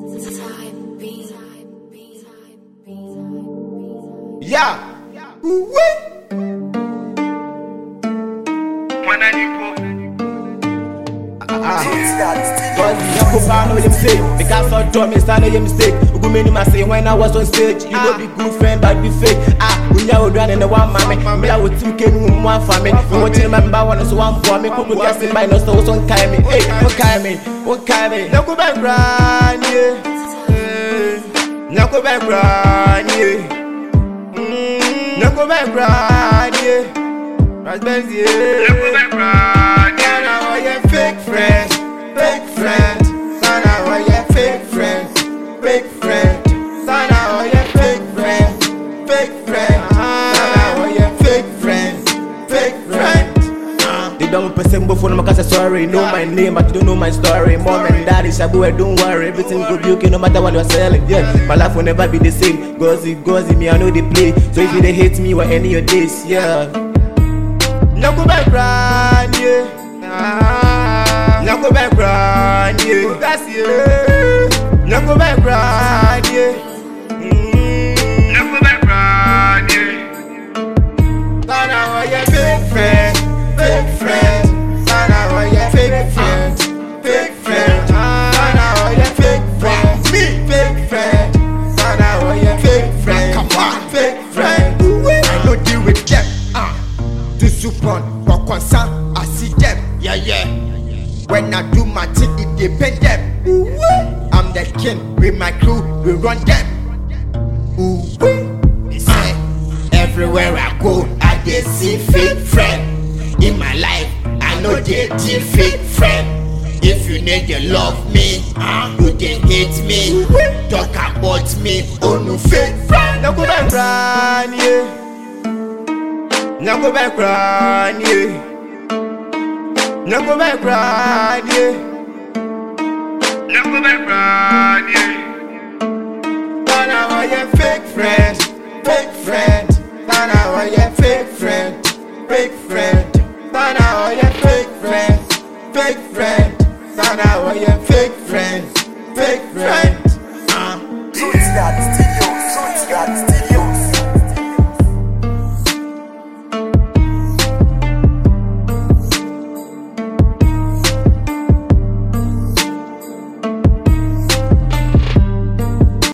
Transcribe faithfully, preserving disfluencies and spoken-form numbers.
Yeah. Because I told me it's not a mistake. Ugu many must say when I was on stage, you know be good friend but be fake. Ah, we are run in the one mommy. Me I would think in one family. We want to remember one is one for me. Could just in my nose so one kind me. Hey, what kind me? What kind me? No go back run, yeah. No go back run, yeah. No go back run, yeah. Raspberries, yeah. No go back run, yeah. Now I am fake friends, fake friends. Sana oh yeah, fake friends, fake friends. Sana oh yeah, fake friends, fake friends. Sana oh yeah, fake friends, fake friends. They don't person before no cause sorry. Know my name but you don't know my story. Mom and daddy shabu, don't worry. Everything good you can no matter what you're selling. Yeah, my life will never be the same. Gozy, gozy, me I know they play. So if you they hate me or any of this, yeah. No go back run, yeah. No go back run, yeah. That's yeah. No go back run, yeah. No go back run, yeah. Sana oh yeah, fake friends, fake friends. Sana oh yeah, fake friends, fake friends. Sana oh yeah, fake friends, me, fake friends. Sana oh yeah, fake friends, come on, fake friends. I know deal with them. Ah, to support, but concern, I see them. Yeah, yeah. When I do my thing, it depend them. I'm the king with my crew, we run them. Ooh, they say everywhere I go, I dey see fake friend. In my life, I know they deal fake friend. If you need to love me, you dey hate me. Talk about me, oh no fake friend. No go back run, yeah. No go back run, yeah. No go back run, yeah. No go back run, yeah. Sana oh yeah, fake friends, fake friends. Sana oh yeah, fake friends, fake friends. Sana oh yeah, fake friends, fake friends. Sana oh yeah, fake friends, fake friends. Uh,